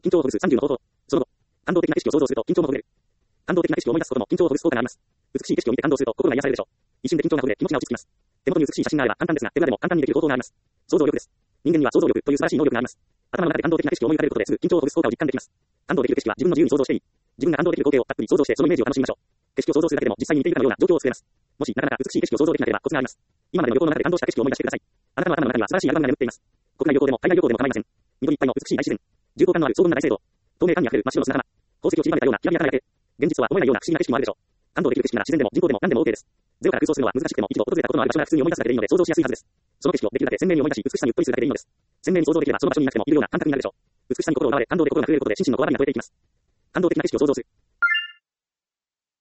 緊張をほぐす30の方法。その後、感動的な景色を想像すると緊張もほぐれる。感動的な景色を思い出すことも緊張をほぐす効果があります。美しい景色を見て感動すると心が癒されるでしょう。一瞬で緊張がほぐれ気持ちが落ち着きます。手元に美しい写真があれば簡単ですが、手ぶらでも簡単にできる方法があります。想像力です。人間には想像力という素晴らしい能力があります。頭の中で感動的な景色を思い浮かべることですぐ緊張をほぐす効果を実感できます。感動できる景色は自分の自由に想像していい。自分が感動できる光景をたっぷり想像してそのイメージを楽しみましょう。景色を想像するだけでも実際に見ているかのような状況を作れます。もしなかなか美しい景色を想像できなければコツがあります。今までの旅行の中で感動した景色を思い出してください。あなたの頭の中には素晴らしいアルバムが眠っています。国内旅行でも海外旅行でも構いません。緑いっぱいの美しい大自然。重厚感のある荘厳な大聖堂。透明感にあふれる真っ白の砂浜。宝石を散りばめたようなきらびやかな夜景。現実とは思えないような不思議な景色もあるでしょう。感動できる景色なら自然でも人工でも何でも OK です。ゼロから空想するのは難しくても一度訪れたことのある場所が普通に思い出すだけでいいので想像しやすいはずです。その景色をできるだけ鮮明に思い出し美しさにうっとりするだけでいいのです。鮮明に想像できればその場所にいなくてもいるような感覚になるでしょう。美しさに心を奪われ感動で心が震えることで心身のこわばりが超えていきます。感動的な景色を想像する。